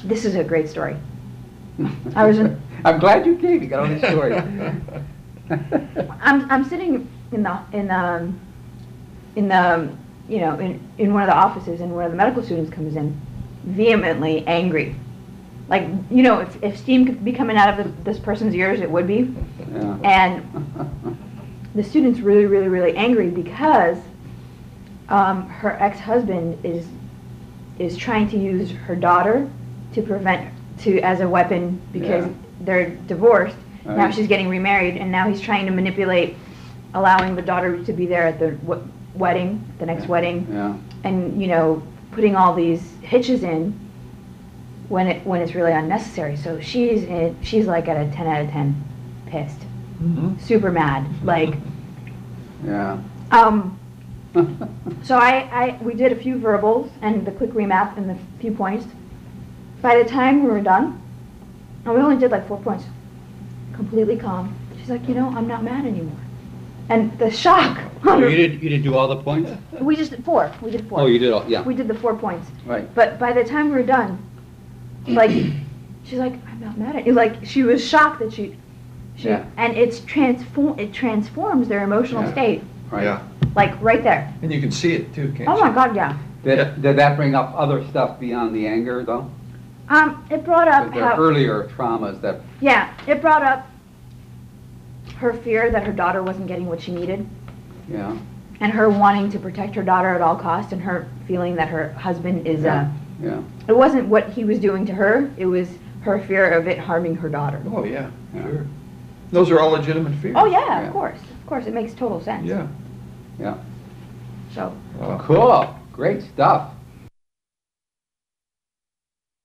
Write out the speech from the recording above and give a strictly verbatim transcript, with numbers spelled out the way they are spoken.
This is a great story. I was. In, I'm glad you came. You got all these stories. I'm I'm sitting in the in the in the you know in in one of the offices, and one of the medical students comes in, vehemently angry. Like, you know, if, if steam could be coming out of the, this person's ears, it would be. Yeah. And the student's really, really, really angry because um, her ex-husband is is trying to use her daughter to prevent to as a weapon because Yeah. they're divorced. Right. Now she's getting remarried, and now he's trying to manipulate, allowing the daughter to be there at the w wedding, the next Yeah. wedding, Yeah. and you know, putting all these hitches in when it when it's really unnecessary. So she's in, she's like at a ten out of ten, pissed, Mhm. super mad, like. Yeah. Um, so I, I, we did a few verbals and the quick remap and the few points. By the time we were done, and we only did like four points, completely calm. She's like, you know, I'm not mad anymore. And the shock. Oh, you did. You did do all the points. We just did four. We did four. Oh, you did all. Yeah. We did the four points. Right. But by the time we were done, like, she's like, I'm not mad at you. Like, she was shocked that she, she, Yeah. and it's transform. It transforms their emotional Yeah. state, Right. Yeah, like right there. and you can see it too, can't you? Oh my God, yeah. Did, did that bring up other stuff beyond the anger, though? Um, it brought up There how, are earlier traumas that. yeah, it brought up her fear that her daughter wasn't getting what she needed, Yeah. and her wanting to protect her daughter at all costs, and her feeling that her husband is, uh, Yeah. it wasn't what he was doing to her, it was her fear of it harming her daughter. Oh, yeah, Yeah. sure. Those are all legitimate fears. Oh yeah, Yeah. of course, of course, it makes total sense. Yeah. Yeah. So, Wow. Cool. Great stuff.